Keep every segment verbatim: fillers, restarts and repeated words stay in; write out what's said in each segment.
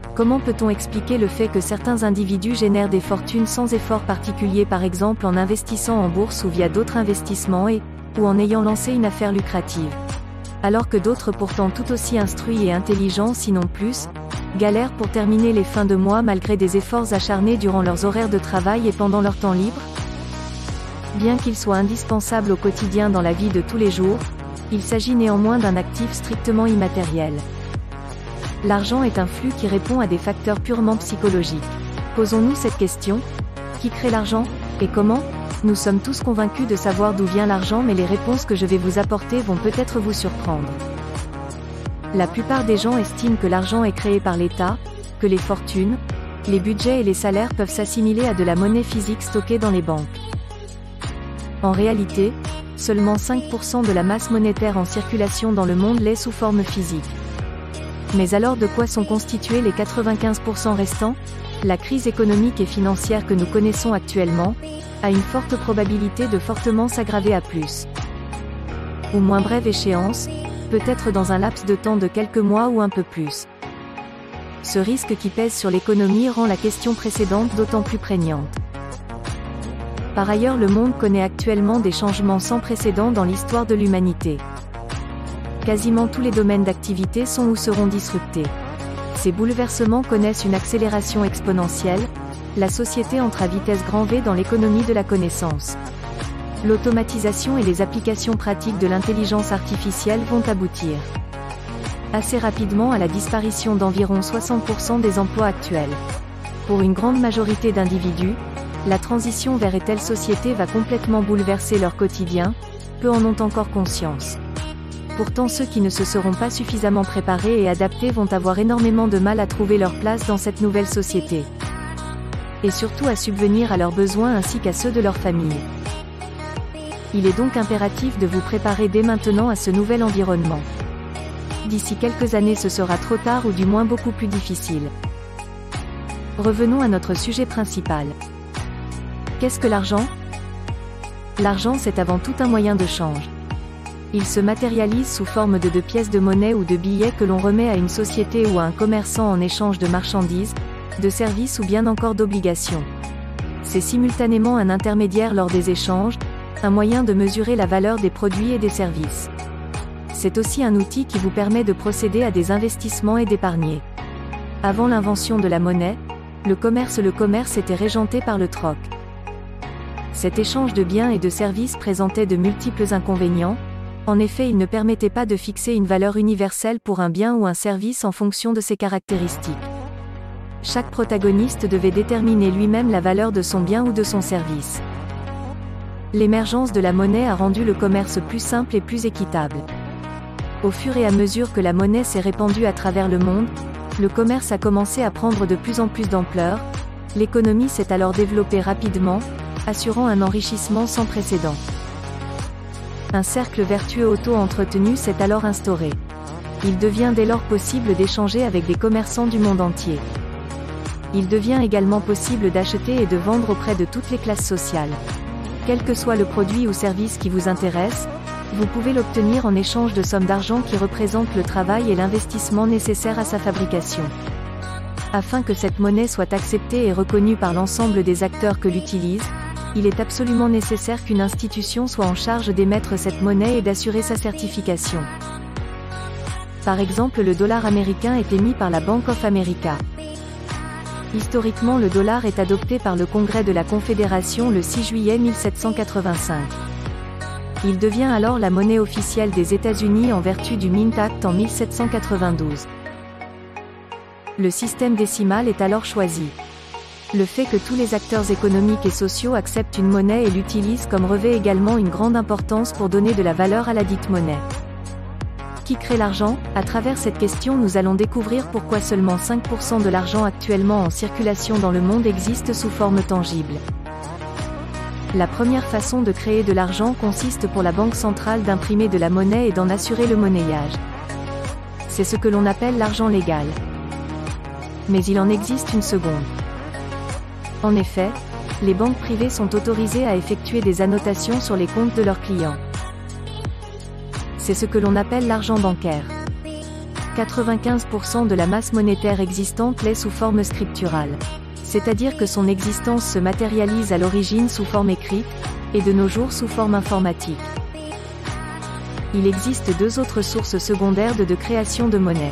Comment peut-on expliquer le fait que certains individus génèrent des fortunes sans effort particulier, par exemple en investissant en bourse ou via d'autres investissements et, ou en ayant lancé une affaire lucrative, alors que d'autres pourtant tout aussi instruits et intelligents sinon plus, galèrent pour terminer les fins de mois malgré des efforts acharnés durant leurs horaires de travail et pendant leur temps libre? Bien qu'il soit indispensable au quotidien dans la vie de tous les jours, il s'agit néanmoins d'un actif strictement immatériel. L'argent est un flux qui répond à des facteurs purement psychologiques. Posons-nous cette question: qui crée l'argent, et comment? Nous sommes tous convaincus de savoir d'où vient l'argent, mais les réponses que je vais vous apporter vont peut-être vous surprendre. La plupart des gens estiment que l'argent est créé par l'État, que les fortunes, les budgets et les salaires peuvent s'assimiler à de la monnaie physique stockée dans les banques. En réalité, seulement cinq pour cent de la masse monétaire en circulation dans le monde l'est sous forme physique. Mais alors de quoi sont constitués les quatre-vingt-quinze pour cent restants? La crise économique et financière que nous connaissons actuellement a une forte probabilité de fortement s'aggraver à plus ou moins brève échéance, peut-être dans un laps de temps de quelques mois ou un peu plus. Ce risque qui pèse sur l'économie rend la question précédente d'autant plus prégnante. Par ailleurs, le monde connaît actuellement des changements sans précédent dans l'histoire de l'humanité. Quasiment tous les domaines d'activité sont ou seront disruptés. Ces bouleversements connaissent une accélération exponentielle, la société entre à vitesse grand V dans l'économie de la connaissance. L'automatisation et les applications pratiques de l'intelligence artificielle vont aboutir assez rapidement à la disparition d'environ soixante pour cent des emplois actuels. Pour une grande majorité d'individus, la transition vers une telle société va complètement bouleverser leur quotidien, peu en ont encore conscience. Pourtant, ceux qui ne se seront pas suffisamment préparés et adaptés vont avoir énormément de mal à trouver leur place dans cette nouvelle société. Et surtout à subvenir à leurs besoins ainsi qu'à ceux de leur famille. Il est donc impératif de vous préparer dès maintenant à ce nouvel environnement. D'ici quelques années, ce sera trop tard ou du moins beaucoup plus difficile. Revenons à notre sujet principal. Qu'est-ce que l'argent? L'argent, c'est avant tout un moyen de change. Il se matérialise sous forme de, de pièces de monnaie ou de billets que l'on remet à une société ou à un commerçant en échange de marchandises, de services ou bien encore d'obligations. C'est simultanément un intermédiaire lors des échanges, un moyen de mesurer la valeur des produits et des services. C'est aussi un outil qui vous permet de procéder à des investissements et d'épargner. Avant l'invention de la monnaie, le commerce le commerce était régenté par le troc. Cet échange de biens et de services présentait de multiples inconvénients. En effet, il ne permettait pas de fixer une valeur universelle pour un bien ou un service en fonction de ses caractéristiques. Chaque protagoniste devait déterminer lui-même la valeur de son bien ou de son service. L'émergence de la monnaie a rendu le commerce plus simple et plus équitable. Au fur et à mesure que la monnaie s'est répandue à travers le monde, le commerce a commencé à prendre de plus en plus d'ampleur. L'économie s'est alors développée rapidement, assurant un enrichissement sans précédent. Un cercle vertueux auto-entretenu s'est alors instauré. Il devient dès lors possible d'échanger avec des commerçants du monde entier. Il devient également possible d'acheter et de vendre auprès de toutes les classes sociales. Quel que soit le produit ou service qui vous intéresse, vous pouvez l'obtenir en échange de sommes d'argent qui représentent le travail et l'investissement nécessaires à sa fabrication. Afin que cette monnaie soit acceptée et reconnue par l'ensemble des acteurs que l'utilisent, il est absolument nécessaire qu'une institution soit en charge d'émettre cette monnaie et d'assurer sa certification. Par exemple, le dollar américain est émis par la Bank of America. Historiquement, le dollar est adopté par le Congrès de la Confédération le six juillet mille sept cent quatre-vingt-cinq. Il devient alors la monnaie officielle des États-Unis en vertu du Mint Act en mille sept cent quatre-vingt-douze. Le système décimal est alors choisi. Le fait que tous les acteurs économiques et sociaux acceptent une monnaie et l'utilisent comme revêt également une grande importance pour donner de la valeur à la dite monnaie. Qui crée l'argent? À travers cette question, nous allons découvrir pourquoi seulement cinq pour cent de l'argent actuellement en circulation dans le monde existe sous forme tangible. La première façon de créer de l'argent consiste pour la banque centrale d'imprimer de la monnaie et d'en assurer le monnayage. C'est ce que l'on appelle l'argent légal. Mais il en existe une seconde. En effet, les banques privées sont autorisées à effectuer des annotations sur les comptes de leurs clients. C'est ce que l'on appelle l'argent bancaire. quatre-vingt-quinze pour cent de la masse monétaire existante l'est sous forme scripturale. C'est-à-dire que son existence se matérialise à l'origine sous forme écrite, et de nos jours sous forme informatique. Il existe deux autres sources secondaires de, de création de monnaie.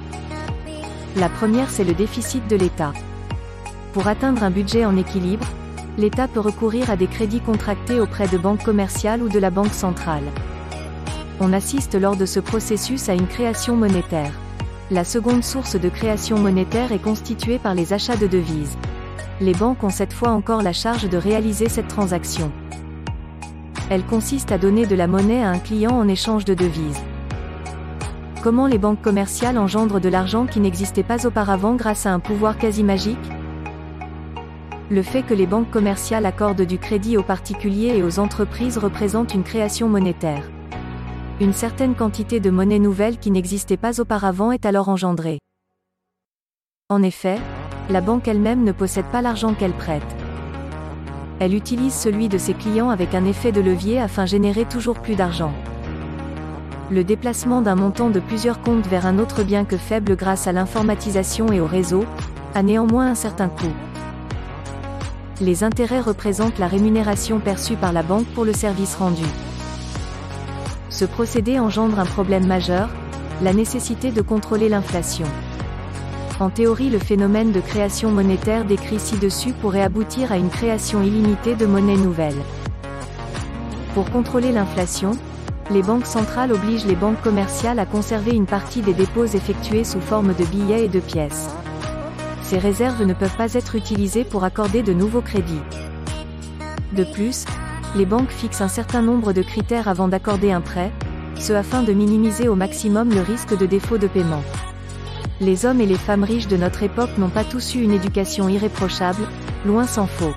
La première, c'est le déficit de l'État. Pour atteindre un budget en équilibre, l'État peut recourir à des crédits contractés auprès de banques commerciales ou de la Banque centrale. On assiste lors de ce processus à une création monétaire. La seconde source de création monétaire est constituée par les achats de devises. Les banques ont cette fois encore la charge de réaliser cette transaction. Elle consiste à donner de la monnaie à un client en échange de devises. Comment les banques commerciales engendrent de l'argent qui n'existait pas auparavant grâce à un pouvoir quasi magique ? Le fait que les banques commerciales accordent du crédit aux particuliers et aux entreprises représente une création monétaire. Une certaine quantité de monnaie nouvelle qui n'existait pas auparavant est alors engendrée. En effet, la banque elle-même ne possède pas l'argent qu'elle prête. Elle utilise celui de ses clients avec un effet de levier afin de générer toujours plus d'argent. Le déplacement d'un montant de plusieurs comptes vers un autre, bien que faible grâce à l'informatisation et au réseau, a néanmoins un certain coût. Les intérêts représentent la rémunération perçue par la banque pour le service rendu. Ce procédé engendre un problème majeur, la nécessité de contrôler l'inflation. En théorie, le phénomène de création monétaire décrit ci-dessus pourrait aboutir à une création illimitée de monnaie nouvelle. Pour contrôler l'inflation, les banques centrales obligent les banques commerciales à conserver une partie des dépôts effectués sous forme de billets et de pièces. Ces réserves ne peuvent pas être utilisées pour accorder de nouveaux crédits. De plus, les banques fixent un certain nombre de critères avant d'accorder un prêt, ce afin de minimiser au maximum le risque de défaut de paiement. Les hommes et les femmes riches de notre époque n'ont pas tous eu une éducation irréprochable, loin s'en faut.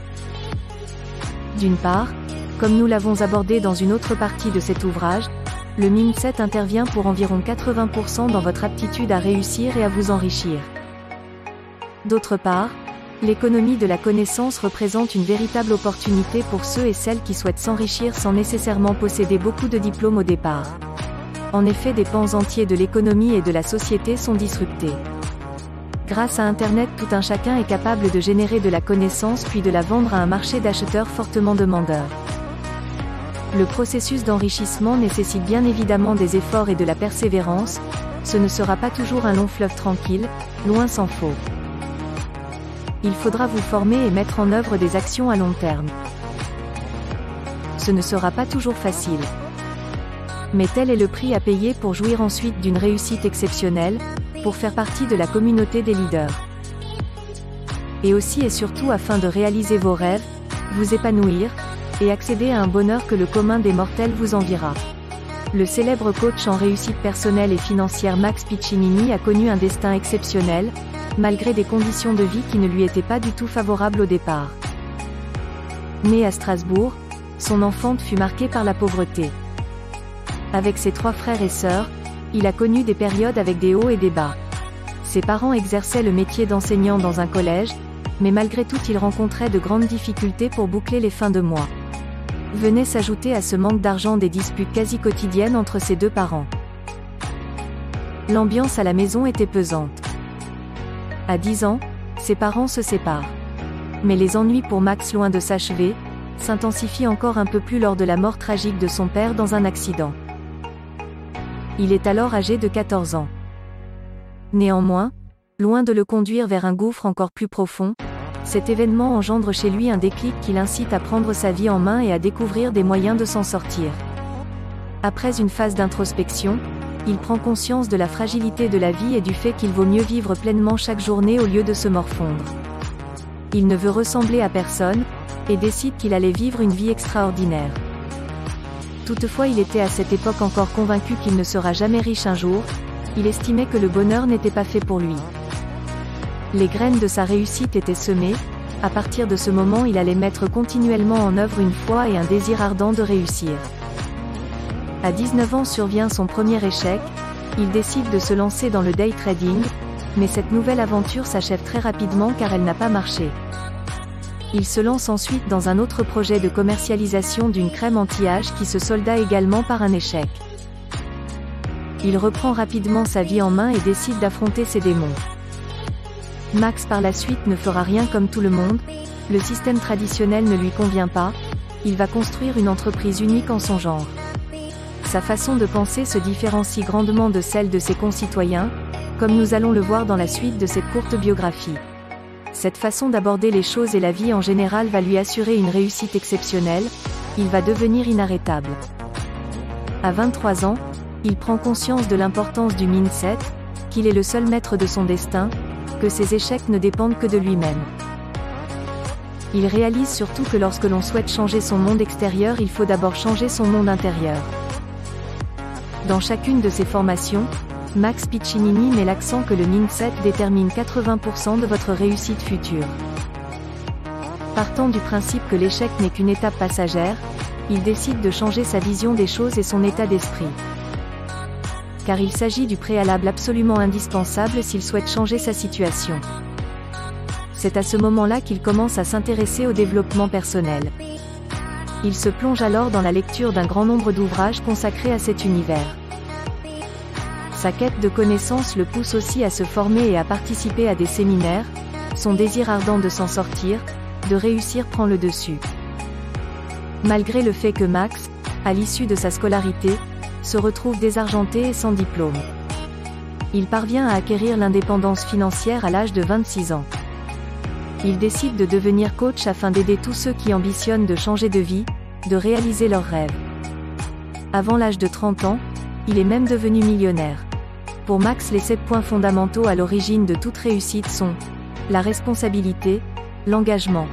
D'une part, comme nous l'avons abordé dans une autre partie de cet ouvrage, le mindset intervient pour environ quatre-vingts pour cent dans votre aptitude à réussir et à vous enrichir. D'autre part, l'économie de la connaissance représente une véritable opportunité pour ceux et celles qui souhaitent s'enrichir sans nécessairement posséder beaucoup de diplômes au départ. En effet, des pans entiers de l'économie et de la société sont disruptés. Grâce à Internet, tout un chacun est capable de générer de la connaissance puis de la vendre à un marché d'acheteurs fortement demandeurs. Le processus d'enrichissement nécessite bien évidemment des efforts et de la persévérance, ce ne sera pas toujours un long fleuve tranquille, loin s'en faut. Il faudra vous former et mettre en œuvre des actions à long terme. Ce ne sera pas toujours facile. Mais tel est le prix à payer pour jouir ensuite d'une réussite exceptionnelle, pour faire partie de la communauté des leaders. Et aussi et surtout afin de réaliser vos rêves, vous épanouir, et accéder à un bonheur que le commun des mortels vous enviera. Le célèbre coach en réussite personnelle et financière Max Piccinini a connu un destin exceptionnel, malgré des conditions de vie qui ne lui étaient pas du tout favorables au départ. Né à Strasbourg, son enfance fut marquée par la pauvreté. Avec ses trois frères et sœurs, il a connu des périodes avec des hauts et des bas. Ses parents exerçaient le métier d'enseignant dans un collège, mais malgré tout il rencontrait de grandes difficultés pour boucler les fins de mois. Venaient s'ajouter à ce manque d'argent des disputes quasi quotidiennes entre ses deux parents. L'ambiance à la maison était pesante. À dix ans, ses parents se séparent. Mais les ennuis pour Max, loin de s'achever, s'intensifient encore un peu plus lors de la mort tragique de son père dans un accident. Il est alors âgé de quatorze ans. Néanmoins, loin de le conduire vers un gouffre encore plus profond, cet événement engendre chez lui un déclic qui l'incite à prendre sa vie en main et à découvrir des moyens de s'en sortir. Après une phase d'introspection, il prend conscience de la fragilité de la vie et du fait qu'il vaut mieux vivre pleinement chaque journée au lieu de se morfondre. Il ne veut ressembler à personne, et décide qu'il allait vivre une vie extraordinaire. Toutefois, il était à cette époque encore convaincu qu'il ne sera jamais riche un jour, il estimait que le bonheur n'était pas fait pour lui. Les graines de sa réussite étaient semées, à partir de ce moment il allait mettre continuellement en œuvre une foi et un désir ardent de réussir. À dix-neuf ans survient son premier échec, il décide de se lancer dans le day trading, mais cette nouvelle aventure s'achève très rapidement car elle n'a pas marché. Il se lance ensuite dans un autre projet de commercialisation d'une crème anti-âge qui se solda également par un échec. Il reprend rapidement sa vie en main et décide d'affronter ses démons. Max par la suite ne fera rien comme tout le monde, le système traditionnel ne lui convient pas, il va construire une entreprise unique en son genre. Sa façon de penser se différencie grandement de celle de ses concitoyens, comme nous allons le voir dans la suite de cette courte biographie. Cette façon d'aborder les choses et la vie en général va lui assurer une réussite exceptionnelle, il va devenir inarrêtable. À vingt-trois ans, il prend conscience de l'importance du mindset, qu'il est le seul maître de son destin, que ses échecs ne dépendent que de lui-même. Il réalise surtout que lorsque l'on souhaite changer son monde extérieur, il faut d'abord changer son monde intérieur. Dans chacune de ses formations, Max Piccinini met l'accent que le mindset détermine quatre-vingts pour cent de votre réussite future. Partant du principe que l'échec n'est qu'une étape passagère, il décide de changer sa vision des choses et son état d'esprit. Car il s'agit du préalable absolument indispensable s'il souhaite changer sa situation. C'est à ce moment-là qu'il commence à s'intéresser au développement personnel. Il se plonge alors dans la lecture d'un grand nombre d'ouvrages consacrés à cet univers. Sa quête de connaissances le pousse aussi à se former et à participer à des séminaires, son désir ardent de s'en sortir, de réussir prend le dessus. Malgré le fait que Max, à l'issue de sa scolarité, se retrouve désargenté et sans diplôme. Il parvient à acquérir l'indépendance financière à l'âge de vingt-six ans. Il décide de devenir coach afin d'aider tous ceux qui ambitionnent de changer de vie, de réaliser leurs rêves. Avant l'âge de trente ans, il est même devenu millionnaire. Pour Max, les sept points fondamentaux à l'origine de toute réussite sont la responsabilité, l'engagement,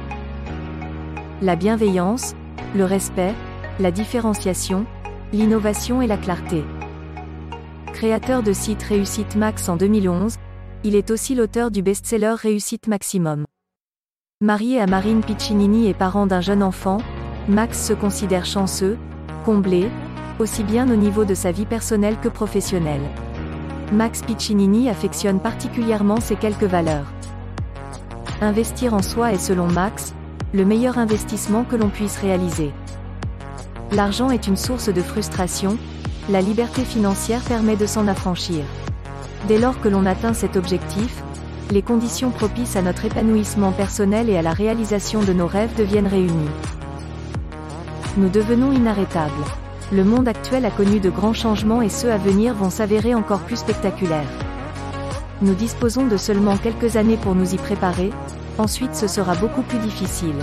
la bienveillance, le respect, la différenciation, l'innovation et la clarté. Créateur de site Réussite Max en deux mille onze, il est aussi l'auteur du best-seller Réussite Maximum. Marié à Marine Piccinini et parent d'un jeune enfant, Max se considère chanceux, comblé, aussi bien au niveau de sa vie personnelle que professionnelle. Max Piccinini affectionne particulièrement ces quelques valeurs. Investir en soi est selon Max, le meilleur investissement que l'on puisse réaliser. L'argent est une source de frustration, la liberté financière permet de s'en affranchir. Dès lors que l'on atteint cet objectif, les conditions propices à notre épanouissement personnel et à la réalisation de nos rêves deviennent réunies. Nous devenons inarrêtables. Le monde actuel a connu de grands changements et ceux à venir vont s'avérer encore plus spectaculaires. Nous disposons de seulement quelques années pour nous y préparer, ensuite ce sera beaucoup plus difficile.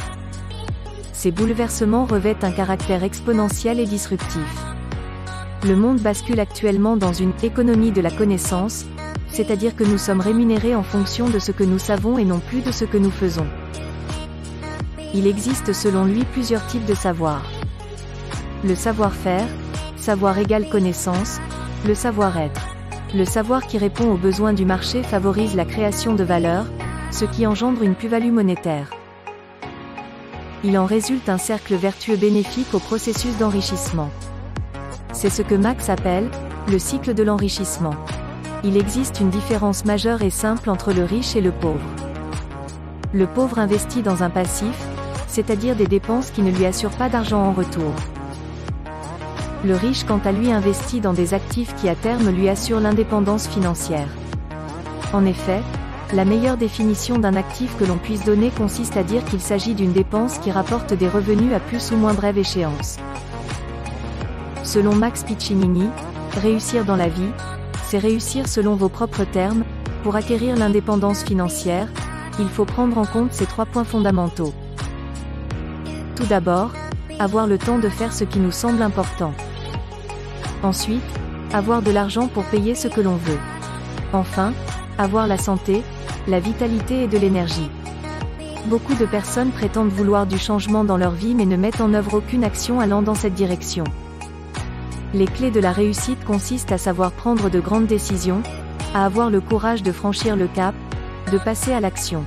Ces bouleversements revêtent un caractère exponentiel et disruptif. Le monde bascule actuellement dans une « économie de la connaissance », c'est-à-dire que nous sommes rémunérés en fonction de ce que nous savons et non plus de ce que nous faisons. Il existe selon lui plusieurs types de savoir. Le savoir-faire, savoir égale connaissance, le savoir-être. Le savoir qui répond aux besoins du marché favorise la création de valeur, ce qui engendre une plus-value monétaire. Il en résulte un cercle vertueux bénéfique au processus d'enrichissement. C'est ce que Max appelle le cycle de l'enrichissement. Il existe une différence majeure et simple entre le riche et le pauvre. Le pauvre investit dans un passif, c'est-à-dire des dépenses qui ne lui assurent pas d'argent en retour. Le riche quant à lui investit dans des actifs qui à terme lui assurent l'indépendance financière. En effet, la meilleure définition d'un actif que l'on puisse donner consiste à dire qu'il s'agit d'une dépense qui rapporte des revenus à plus ou moins brève échéance. Selon Max Piccinini, réussir dans la vie, c'est réussir selon vos propres termes. Pour acquérir l'indépendance financière, il faut prendre en compte ces trois points fondamentaux. Tout d'abord, avoir le temps de faire ce qui nous semble important. Ensuite, avoir de l'argent pour payer ce que l'on veut. Enfin, avoir la santé, la vitalité et de l'énergie. Beaucoup de personnes prétendent vouloir du changement dans leur vie mais ne mettent en œuvre aucune action allant dans cette direction. Les clés de la réussite consistent à savoir prendre de grandes décisions, à avoir le courage de franchir le cap, de passer à l'action.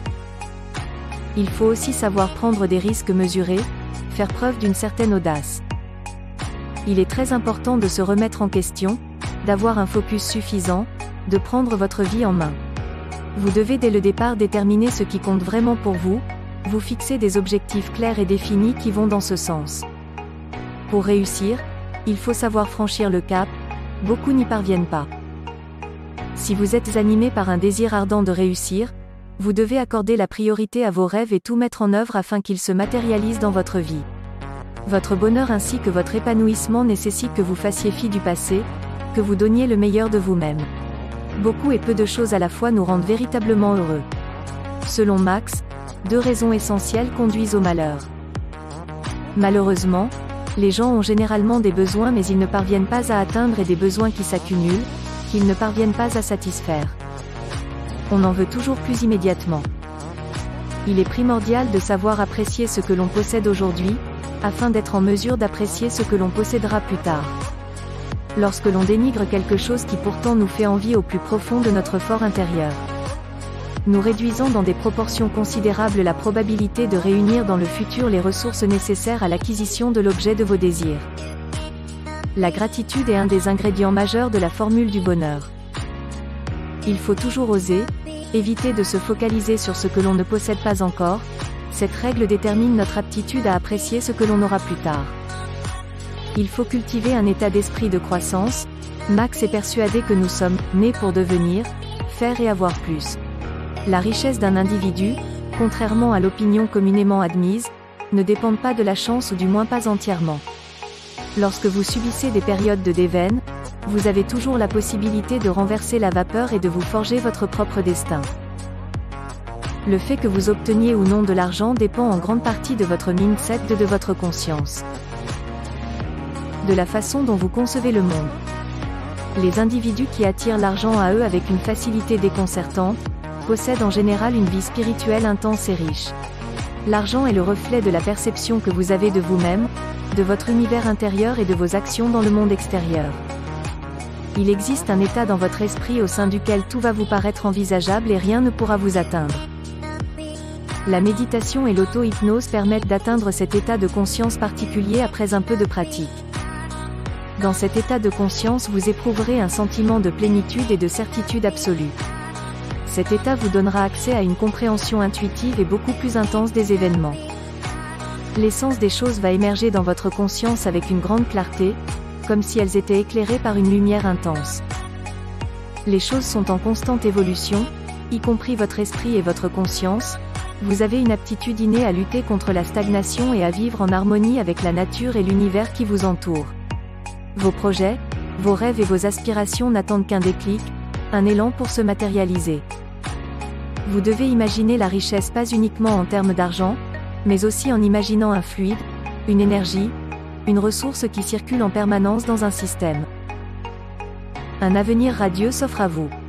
Il faut aussi savoir prendre des risques mesurés, faire preuve d'une certaine audace. Il est très important de se remettre en question, d'avoir un focus suffisant, de prendre votre vie en main. Vous devez dès le départ déterminer ce qui compte vraiment pour vous, vous fixer des objectifs clairs et définis qui vont dans ce sens. Pour réussir, il faut savoir franchir le cap, beaucoup n'y parviennent pas. Si vous êtes animé par un désir ardent de réussir, vous devez accorder la priorité à vos rêves et tout mettre en œuvre afin qu'ils se matérialisent dans votre vie. Votre bonheur ainsi que votre épanouissement nécessitent que vous fassiez fi du passé, que vous donniez le meilleur de vous-même. Beaucoup et peu de choses à la fois nous rendent véritablement heureux. Selon Max, deux raisons essentielles conduisent au malheur. Malheureusement, les gens ont généralement des besoins mais ils ne parviennent pas à atteindre et des besoins qui s'accumulent, qu'ils ne parviennent pas à satisfaire. On en veut toujours plus immédiatement. Il est primordial de savoir apprécier ce que l'on possède aujourd'hui, afin d'être en mesure d'apprécier ce que l'on possédera plus tard. Lorsque l'on dénigre quelque chose qui pourtant nous fait envie au plus profond de notre fort intérieur, nous réduisons dans des proportions considérables la probabilité de réunir dans le futur les ressources nécessaires à l'acquisition de l'objet de vos désirs. La gratitude est un des ingrédients majeurs de la formule du bonheur. Il faut toujours oser, éviter de se focaliser sur ce que l'on ne possède pas encore. Cette règle détermine notre aptitude à apprécier ce que l'on aura plus tard. Il faut cultiver un état d'esprit de croissance. Max est persuadé que nous sommes nés pour devenir, faire et avoir plus. La richesse d'un individu, contrairement à l'opinion communément admise, ne dépend pas de la chance ou du moins pas entièrement. Lorsque vous subissez des périodes de déveine, vous avez toujours la possibilité de renverser la vapeur et de vous forger votre propre destin. Le fait que vous obteniez ou non de l'argent dépend en grande partie de votre mindset et de votre conscience. De la façon dont vous concevez le monde. Les individus qui attirent l'argent à eux avec une facilité déconcertante, possèdent en général une vie spirituelle intense et riche. L'argent est le reflet de la perception que vous avez de vous-même, de votre univers intérieur et de vos actions dans le monde extérieur. Il existe un état dans votre esprit au sein duquel tout va vous paraître envisageable et rien ne pourra vous atteindre. La méditation et l'auto-hypnose permettent d'atteindre cet état de conscience particulier après un peu de pratique. Dans cet état de conscience vous éprouverez un sentiment de plénitude et de certitude absolue. Cet état vous donnera accès à une compréhension intuitive et beaucoup plus intense des événements. L'essence des choses va émerger dans votre conscience avec une grande clarté, comme si elles étaient éclairées par une lumière intense. Les choses sont en constante évolution, y compris votre esprit et votre conscience. Vous avez une aptitude innée à lutter contre la stagnation et à vivre en harmonie avec la nature et l'univers qui vous entoure. Vos projets, vos rêves et vos aspirations n'attendent qu'un déclic, un élan pour se matérialiser. Vous devez imaginer la richesse pas uniquement en termes d'argent, mais aussi en imaginant un fluide, une énergie, une ressource qui circule en permanence dans un système. Un avenir radieux s'offre à vous.